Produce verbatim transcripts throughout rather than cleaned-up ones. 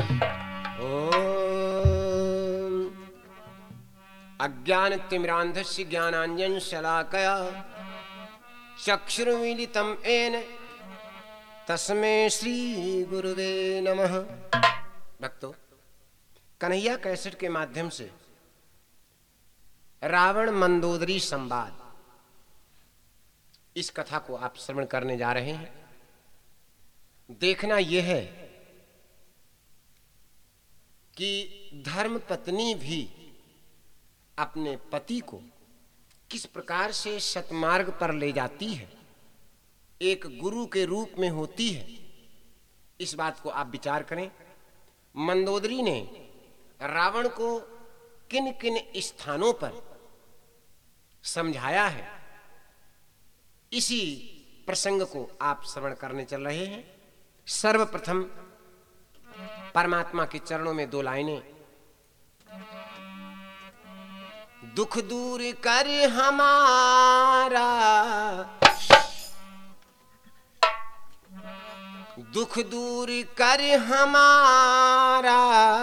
अज्ञानतिमिरान्धस्य ज्ञानाञ्जनशलाकया चक्षुरुन्मीलितं येन तस्मै श्री गुरुवे नमः। भक्तों, कन्हैया कैसेट के माध्यम से रावण मंदोदरी संवाद, इस कथा को आप श्रवण करने जा रहे हैं। देखना यह है कि धर्म पत्नी भी अपने पति को किस प्रकार से सतमार्ग पर ले जाती है, एक गुरु के रूप में होती है। इस बात को आप विचार करें। मंदोदरी ने रावण को किन किन स्थानों पर समझाया है, इसी प्रसंग को आप श्रवण करने चल रहे हैं। सर्वप्रथम परमात्मा के चरणों में दो लाइनें। दुख दूर कर हमारा, दुख दूर कर हमारा,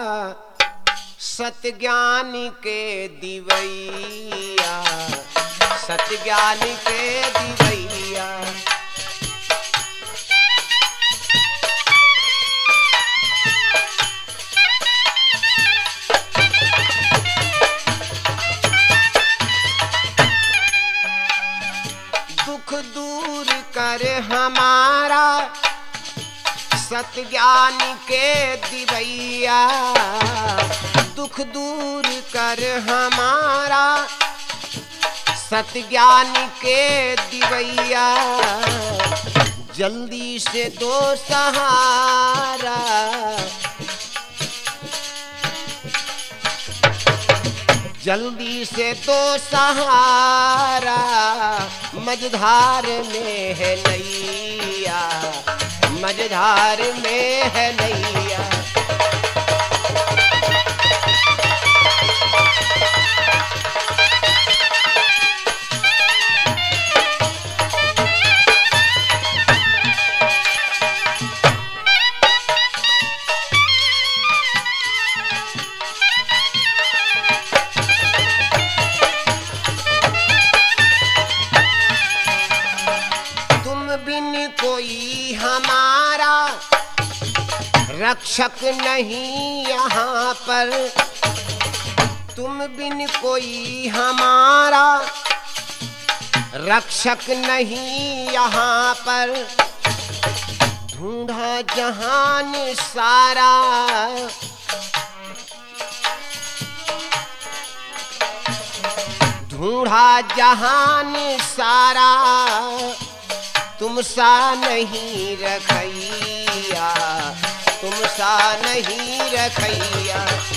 सतज्ञान के दिवैया, सतज्ञान के दिवैया। दुख दूर कर हमारा, सतज्ञान के दिवैया। दुख दूर कर हमारा, सतज्ञान के दिवैया। जल्दी से दो सहारा, जल्दी से दो सहारा। मझधार में है नैया, मझधार में है नैया। कोई हमारा रक्षक नहीं यहाँ पर, तुम बिन कोई हमारा रक्षक नहीं यहाँ पर। ढूंढा जहान सारा, ढूंढा जहान सारा, तुम सा नहीं रखैया, तुम सा नहीं रखैया।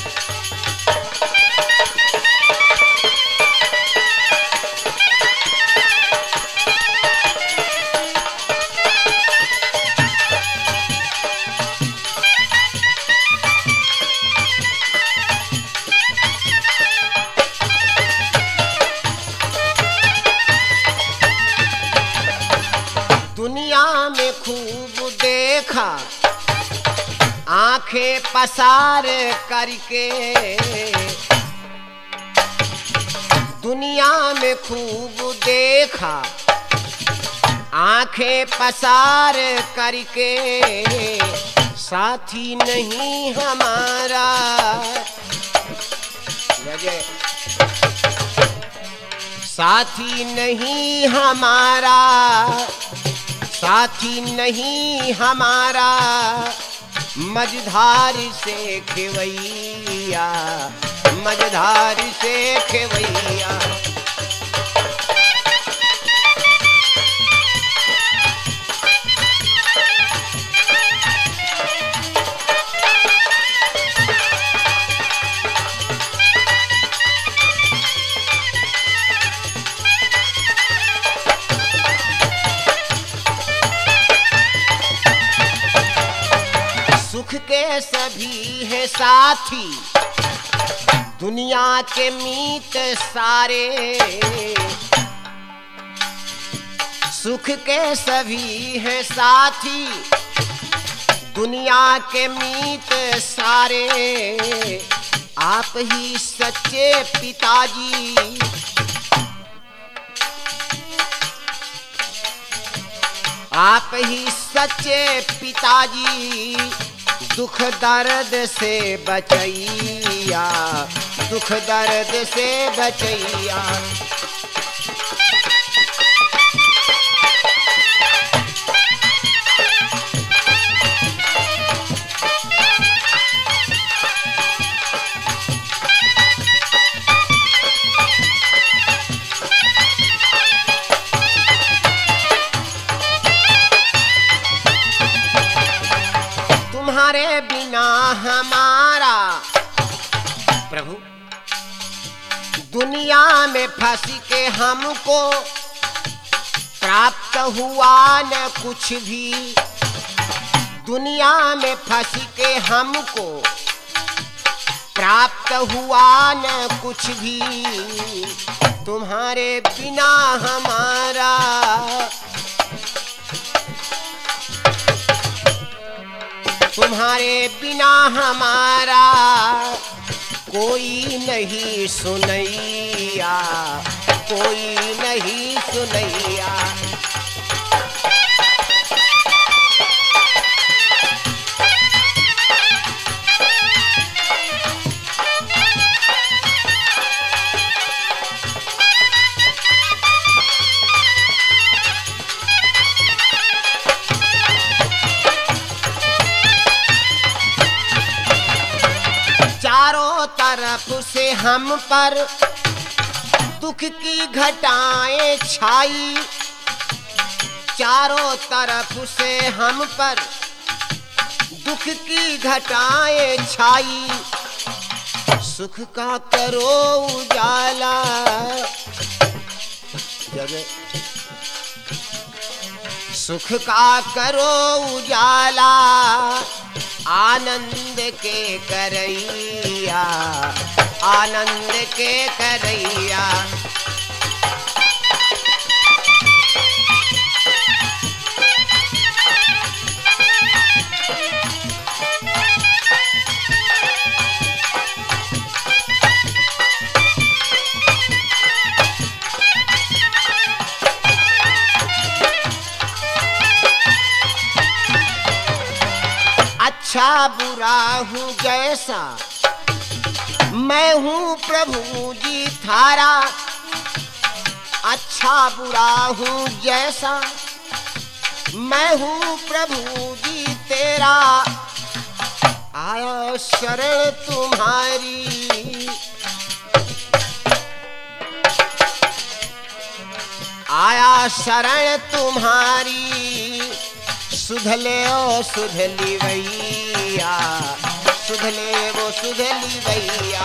दुनिया में खूब देखा आंखें पसार करके, दुनिया में खूब देखा आंखें पसार करके। साथी नहीं हमारा, साथी नहीं हमारा, साथी नहीं हमारा। मझधार से खेवैया, मझधार से खेवैया। सुख के सभी है साथी, दुनिया के मीत सारे। सुख के सभी है साथी, दुनिया के मीत सारे आप ही सच्चे पिताजी। आप ही सच्चे पिताजी, दुख दर्द से बचैया, दुख दर्द से बचैया। तुम्हारे बिना हमारा प्रभु दुनिया में फंस के हमको प्राप्त हुआ न कुछ भी। दुनिया में फंस के हमको प्राप्त हुआ न कुछ भी। तुम्हारे बिना हमारा तुम्हारे बिना हमारा कोई नहीं सुनैया, कोई नहीं सुनैया। चारों तरफ से हम पर दुख की घटाएं छाई। चारों तरफ से हम पर दुख की घटाएं छाई। सुख का करो उजाला, जब सुख का करो उजाला, आनंद के करैया, आनंद के करैया। अच्छा बुरा हूँ जैसा मैं हूँ प्रभु जी थारा। अच्छा बुरा हूँ जैसा मैं हूँ प्रभु जी तेरा। आया शरण तुम्हारी, आया शरण तुम्हारी। सुधले ओ सुधली भैया, सुधले वो सुधली भैया।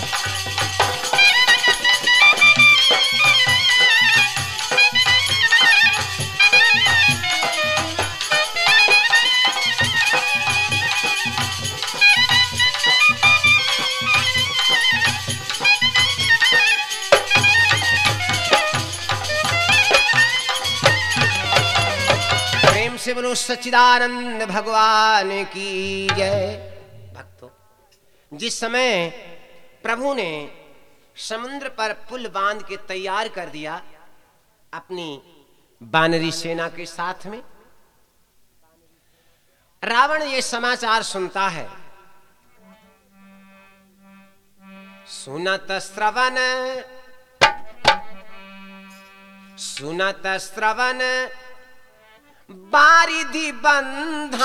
से बोलो सच्चिदानंद भगवान की जय। भक्तों, जिस समय प्रभु ने समुद्र पर पुल बांध के तैयार कर दिया अपनी वानरी सेना के साथ में, रावण ये समाचार सुनता है। सुनत श्रवण सुनत श्रवण बारिधि बंधाना,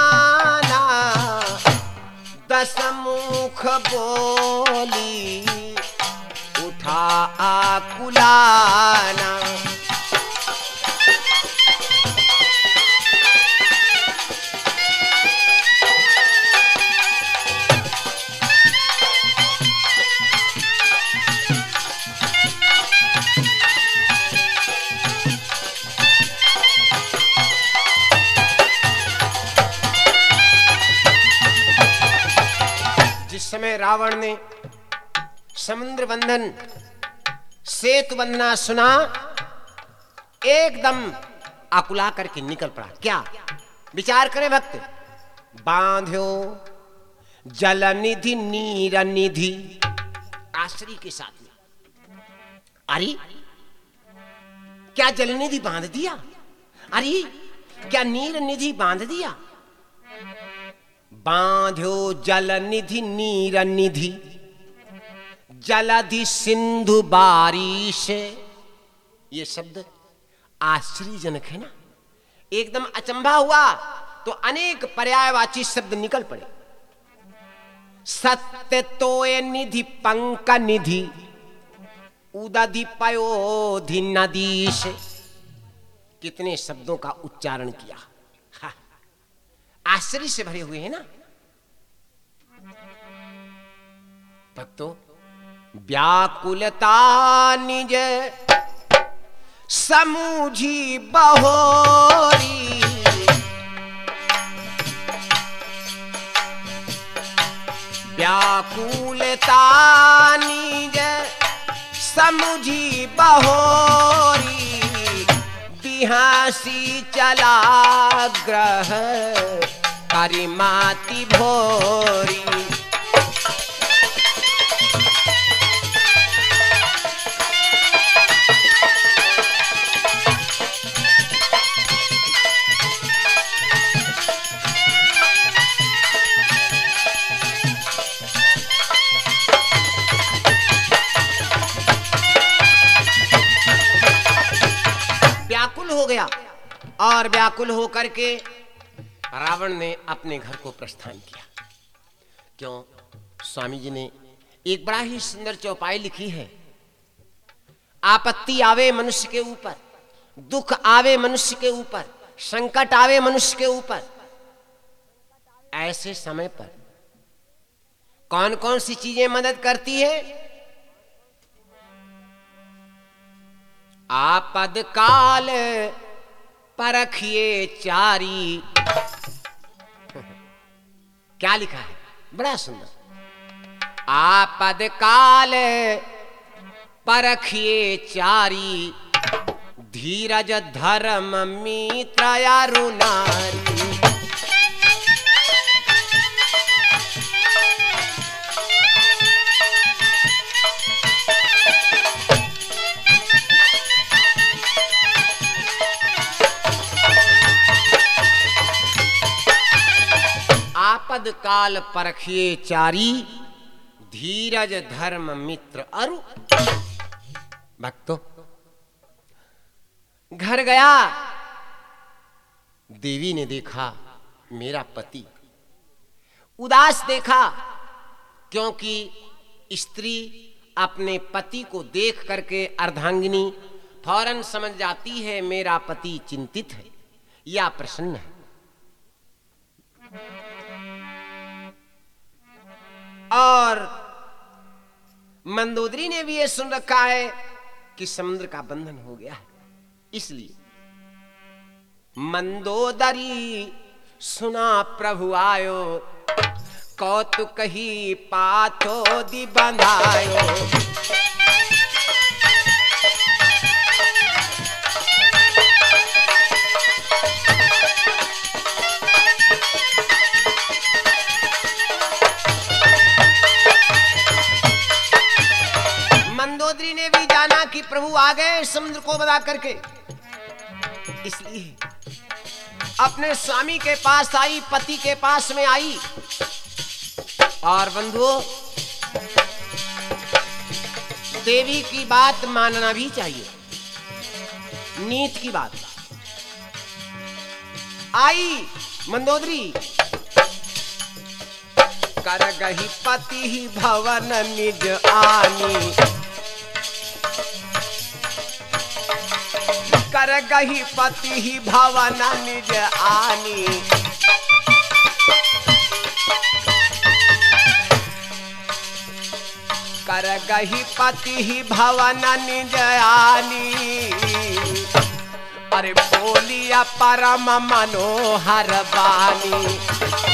दस मुख बोली उठा आकुलाना। समय रावण ने समुद्र बंधन सेतु बंधना सुना, एकदम आकुला करके निकल पड़ा। क्या विचार करें भक्त, बांध्यो जल निधि नीर निधि, आश्री के साथ में। अरे क्या जल निधि बांध दिया, अरे क्या नीर निधि बांध दिया। बांध्यो जल निधि नीर निधि, जलधि सिंधु बारिश। ये शब्द आश्चर्यजनक है ना, एकदम अचंभा हुआ तो अनेक पर्यायवाची शब्द निकल पड़े। सत्य तोय निधि पंक निधि, उदधि पयोधि नदी से। कितने शब्दों का उच्चारण किया, हाँ, आश्चर्य से भरे हुए हैं ना भक्तों। व्याकुलता निज समूझी बहोरी, व्याकुलता निज समूझी बहोरी, बिहासी चला ग्रह करिमाति भोरी। हो गया और व्याकुल होकर के रावण ने अपने घर को प्रस्थान किया। क्यों? स्वामी जी ने एक बड़ा ही सुंदर चौपाई लिखी है। आपत्ति आवे मनुष्य के ऊपर, दुख आवे मनुष्य के ऊपर, संकट आवे मनुष्य के ऊपर, ऐसे समय पर कौन कौन सी चीजें मदद करती है? आपद काल परखिए चारी। क्या लिखा है, बड़ा सुंदर। आपद काल परखिए चारी, धीरज धर्म मित्र यारु नारी। आपद काल परखिए चारी, धीरज धर्म मित्र अरु। भक्तों, घर गया, देवी ने देखा मेरा पति उदास देखा, क्योंकि स्त्री अपने पति को देख करके अर्धांगिनी फौरन समझ जाती है मेरा पति चिंतित है या प्रसन्न है। और मंदोदरी ने भी ये सुन रखा है कि समुद्र का बंधन हो गया है, इसलिए मंदोदरी सुना प्रभु आयो, कौतुक ही पाथो दि बंधायो। मंदोदरी ने भी जाना कि प्रभु आ गए समुद्र को बदा करके, इसलिए अपने स्वामी के पास आई, पति के पास में आई। और बंधुओं, देवी की बात मानना भी चाहिए, नीत की बात। आई मंदोदरी, कर गही पति ही भवन निज आनी, कर गही पति ही भवन निज आनी। कर गही पति ही भवन निज आनी, अरे बोलिया परम मनोहर बानी।